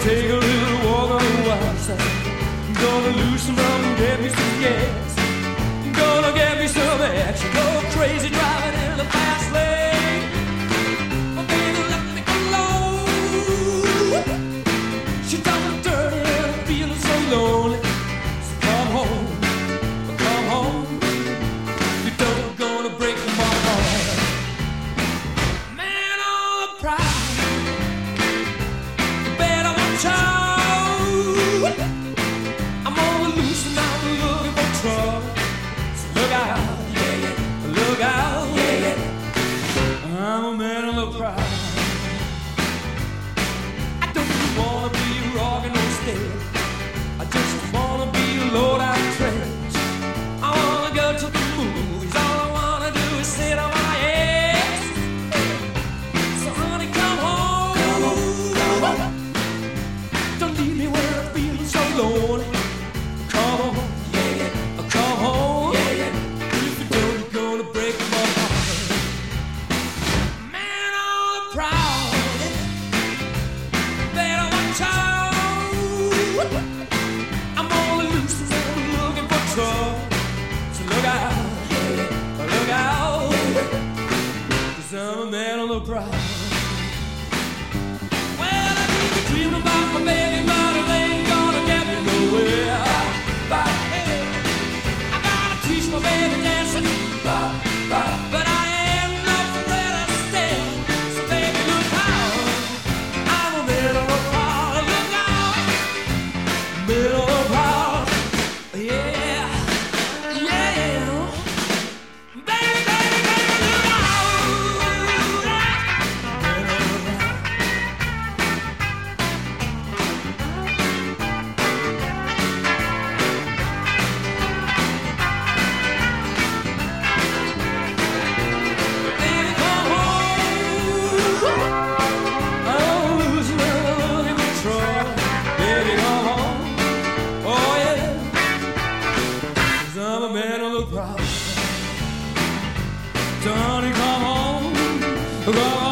take a little walk on the wild side. Gonna loosen up and get me some gas. Gonna get me some action. Go crazy driving in the fast lane. Oh, baby, let me go low. She talking dirty and I'm feeling so lonely. So come home, come home. You don't gonna break my heart. Man on the prowl. You better watch out. I'm on the loose and I'm looking for trouble. So look out, yeah, yeah. Look out, yeah, yeah. I'm a man on the prowl. I don't wanna be rockin' on stage. I just wanna be a low-down trash. I wanna go to the movies. All I wanna do is sit on my ass. So honey, come home. Come on. Don't leave me where I'm feeling so lonely. Come on, yeah, yeah. Come home, yeah, yeah. If you don't, you're gonna break my heart. Man on the prowl. Better watch out. I'm on the loose and I'm looking for trouble. So look out, yeah, look out, yeah. 'Cause I'm a man on the prowl. Well, I keep dreaming about my baby, but it ain't gonna get me nowhere. But hey, I gotta teach my baby dancing. But I am not Fred Astaire. So baby, look out. I'm a man on the prowl. Look out. Man on the prowl. Yeah, yeah. Baby, baby, baby, look out. Man on the prowl. Baby, come home. I'm losing and looking for trouble. Baby, come home. Oh yeah, 'cause I'm a man on the prowl. Johnny, come home. Come